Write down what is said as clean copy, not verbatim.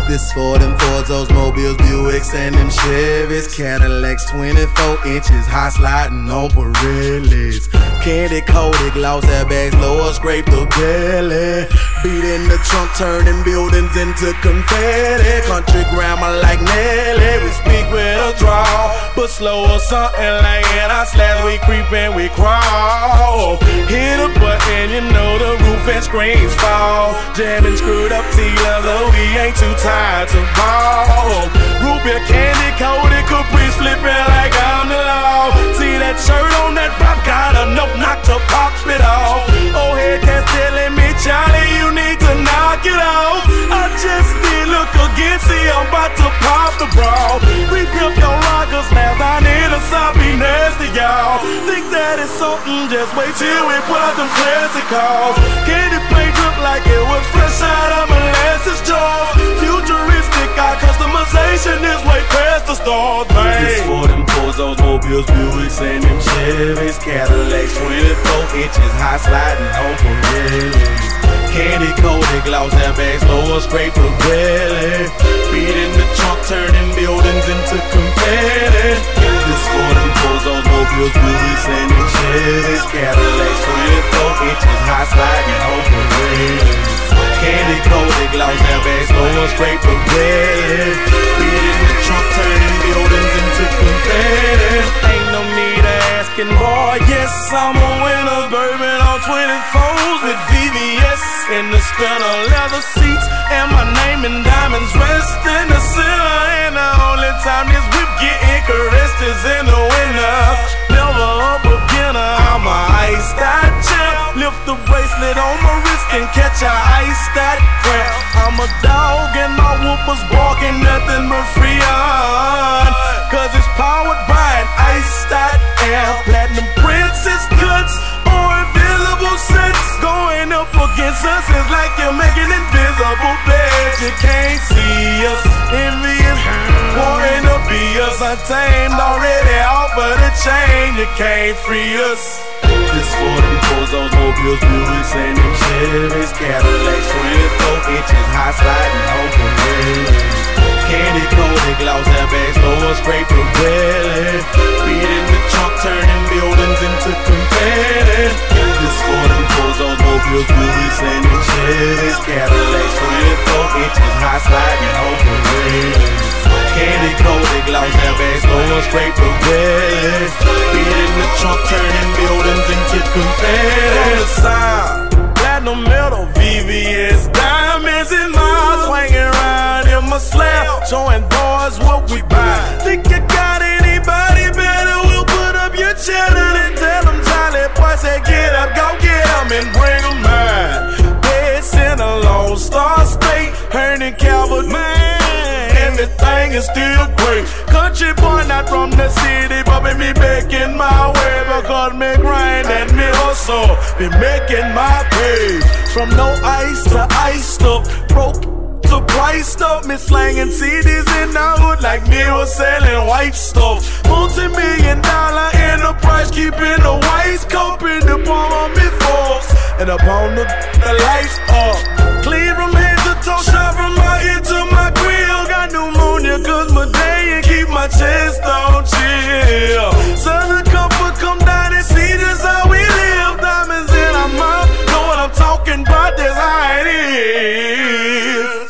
This for them Fords, those Mobiles, Buicks, and them Chevys. Cadillacs, 24 inches, high sliding on Pirellis. Candy coated, gloss airbags, lower scrape the belly. Beat in the trunk, turning buildings into confetti. Country grammar like Nelly, we speak with a draw, but slow or something like anti-slash. We creep and we crawl. Hit a button, you know the roof and screens fall. Jamming screwed up T-leather, we ain't too tired to ball. Root beer candy coated, Caprice flipping like I'm the law. See that shirt on that pop, got enough knock to pop it off. Oh, head cats telling me, Charlie, you need to knock it off. I just did look again, see I'm about to pop the bra. Re-grip your rockers, now I need a sloppy nasty, y'all. Think that it's something, just wait till we pull out them classic calls. Candy paint look like it was fresh out of molasses jaws. Futuristic, our customization is way past the stars, man. This for them Fords, those Mobiles, Buicks, and them Chevys. Cadillacs, 24 inches, high sliding on Pirellis. Candy coated, gloss airbags, lower scrape the belly. Beat in the trunk, turning buildings into confetti. This for them Fords, those Mobiles, Buicks, and them Chevys. Cadillacs, 24 inches, high sliding on Pirellis. Candy coated, gloss airbags, lower scrape the belly. Beat in the trunk, turning buildings into confetti. Ain't no need of asking, boy, yes, I'm a winner. Bourbon on 24s with VVS in the spinner leather seats, and my name in diamonds rest in the center. And the only time this whip getting caressed is in the winter. Never a beginner, I'm a iced out champ. Lift the bracelet on my wrist and catch a iced out cramp. I'm a dog and my whoopers barking nothing but Freon, cause it's powered by an iced out air. Platinum princess cuts or invisible sets. Going up against us is like you're making invisible beds. You can't see us, envious, wanting to be us. Untamed, already off of the chain, you can't free us. This for them Fords, those Mobiles, Buicks, and them Chevys. Cadillacs, 24 inches, high sliding on Pirellis. Candy coated, gloss airbags, lower scrape the belly. Beat in the trunk, turning buildings into confetti. This for them Fords, those Mobiles, Buicks, and them Chevys. Cadillacs, 24 inches, high sliding on Pirellis. Candy coated, gloss airbags, lower scrape the belly. Beat in the trunk, turning buildings into confetti. On the side, platinum metal, VVS, diamonds in my swinging around in my slab, showing boys what we buy. Think you got anybody better? We'll put up your cheddar and tell them Charlie boy say get up, go get them and bring them mine. Dead in a Lone Star State, Herndon Calvert, man. Everything is still great. Country boy not from the city, but me making my way. Because me grind and me hustle, be making my pay. From no ice to iced up, broke to priced up. Me slanging CDs in the hood like me was selling white stuff. Multi-million-dollar enterprise, keeping the white coat in the palm of me folks. And upon the lights up, clean from head to toe.